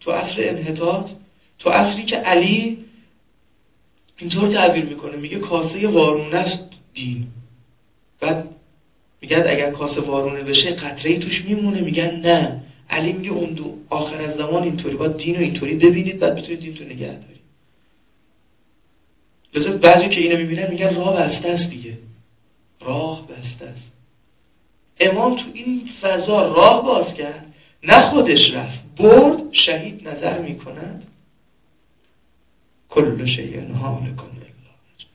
تو عصر انحطاط، تو عصری که علی اینطور تعبیر میکنه، میگه کاسه وارونه است دین. بعد میگن اگر کاسه وارونه بشه قطره‌ای توش میمونه، میگن نه. علی میگه اون دو آخر از زمان اینطوری، باید دین رو اینطوری ببینید بعد بتونید دین تو نگه دارید. لذا بعضی که اینو میبینن میگن راه بسته است دیگه، راه بسته است. امام تو این فضا راه باز کرد، نه خودش رفت، برد. شهید نظر میکند کل شیء هالک الا وجهه.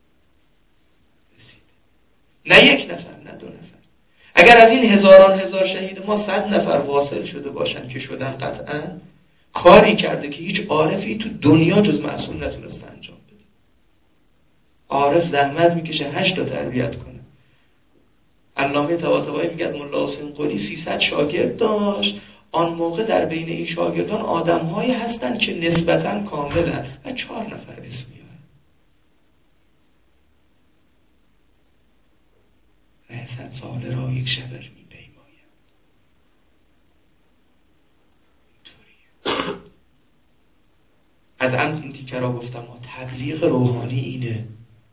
نه یک نفر، نه دو نفر. اگر از این هزار شهید ما 100 نفر واصل شده باشن که شدن، قطعا کاری کرده که هیچ عارفی تو دنیا جز معصوم نتونست انجام بده. عارف زحمت میکشه 8 تا تربیت کنه. علامه طباطبایی میگه ملا حسین قلی 300 شاگرد داشت. آن موقع در بین این شاگردان آدم‌هایی هستند که نسبتاً کاملن و 4 نفر اسم میارن. رأسن ساله را یک شبر میپیمایم. از این تیکه را گفتم تبلیغ روحانی اینه.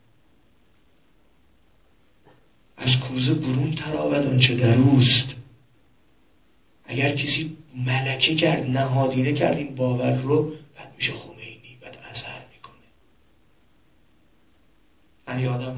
از کوزه برون تراود آنچه در اوست. اگر کسی ملکه کرد، نهادینه کرد این باور رو، بعد میشه خمینی، بعد اثر میکنه. من یادم